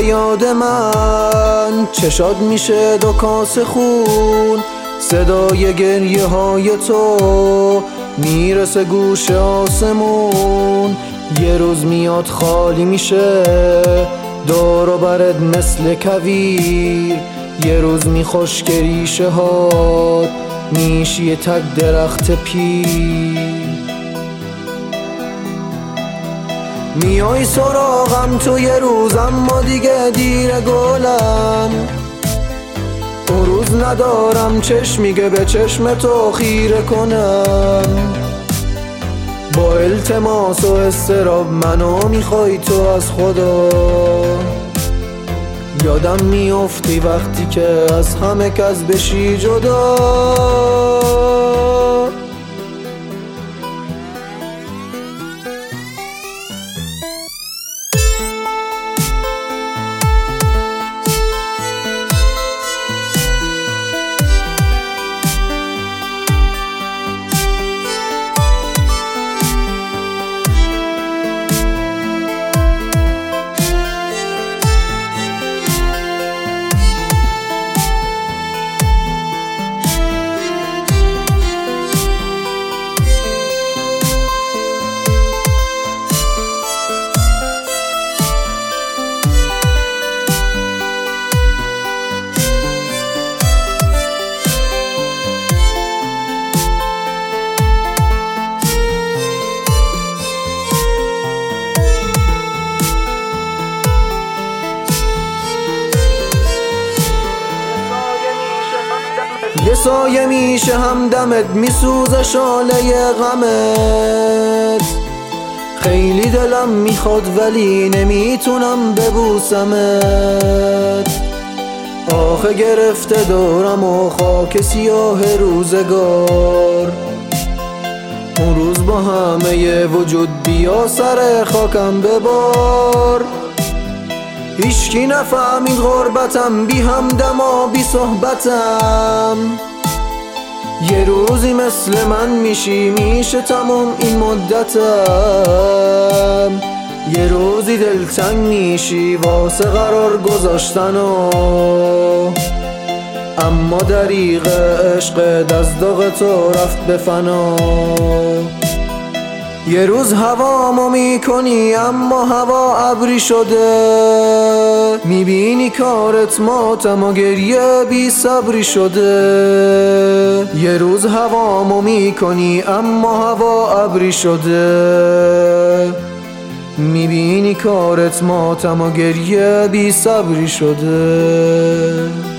به یاد من، چشات میشه 2 کاسه خون، صدای گریه های تو میرسه گوش آسمون. یه روز میاد خالی میشه دور و برت مثل کویر، یه روز میخوش که ریشه هات میشی یه تک درخت پیر. میای سراغم تو یه روز، اما دیگه دیره گلم. اون روز ندارم چشمی که به چشم تو خیره کنم. با التماس و اضطراب منو میخوای تو از خدا. یادم میافتی وقتی که از همه کس بشی جدا. یه سایه میشه همدمت، میسوزه شاله غمت. خیلی دلم میخواد ولی نمیتونم ببوسمت. آخه گرفته دورم و خاک سیاه روزگار. اون روز با همه وجود بیا سر خاکم ببار. هیچکی نفهمید غربتم، بی همدم و بی صحبتم. یه روزی مثل من میشه تموم این مدتم. یه روزی دلتنگ میشی واسه قرار گذاشتن و اما دریغ عشق دزدق تو رفت به فنا. یه روز هوامو میکنی اما هوا ابری شده. میبینی کارت ماتم و گریه بی صبری شده. یه روز هوامو میکنی اما هوا ابری شده. میبینی کارت ماتم و گریه بی صبری شده.